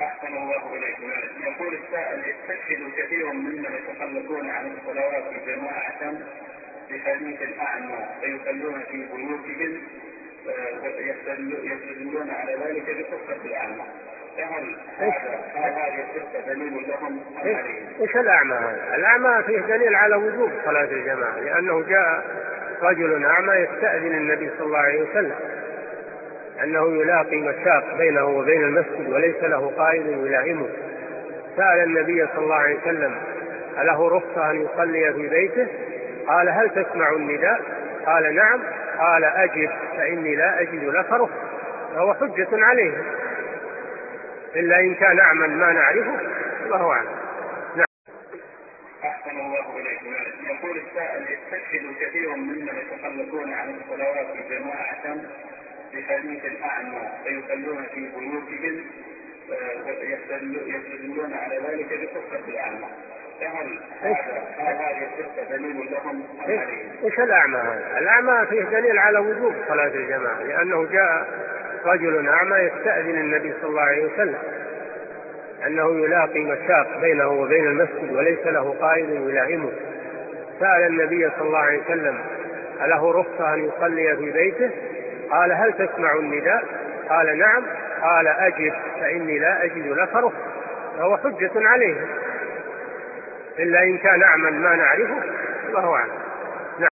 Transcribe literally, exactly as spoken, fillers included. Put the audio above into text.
أحسن الله إليكم. يقول السائل: يستشهد كثير ممن يتخلفون عن الصلوات جماعة بحديث الأعمى فيصلون في بيوتهم ويستدلون على ذلك بقصة الأعمى، فهل هذه القصة دليل لهم أم عليهم؟ إيش الأعمى هذا؟ الأعمى فيه دليل على وجوب صلاة الجماعة، لأنه جاء رجل أعمى يستأذن النبي صلى الله عليه وسلم أنه يلاقي مشاق بينه وبين المسجد وليس له قائد يلائمه، سأل النبي صلى الله عليه وسلم: أله رخصة أن يصلي في بيته؟ قال: هل تسمع النداء؟ قال: نعم. قال: أجب فإني لا أجد لك رخصة. فهو حجة عليه، إلا إن كان أعمى ما نعرفه، الله أعلم. نعم. أحسن الله إليكم. يقول السائل: يستشهد كثير ممن يتخلفون عن الصلوات جماعة بحديث الأعمى فيصلون في بيوتهم ويستدلون على ذلك بقصة الأعمى، فهل هذه القصة دليل لهم أم عليهم؟ إيش الأعمى هذا؟ الأعمى فيه دليل على وجوب صلاة الجماعة، لأنه جاء رجل أعمى يستأذن النبي صلى الله عليه وسلم أنه يلاقي مشاق بينه وبين المسجد وليس له قائد يلائمه، سأل النبي صلى الله عليه وسلم: أله رخصة أن يصلي في بيته؟ قال: هل تسمع النداء؟ قال: نعم. قال: أجب فإني لا أجد لك رخصة. فهو حجة عليه، إلا إن كان أعمى ما نعرفه، الله أعلم.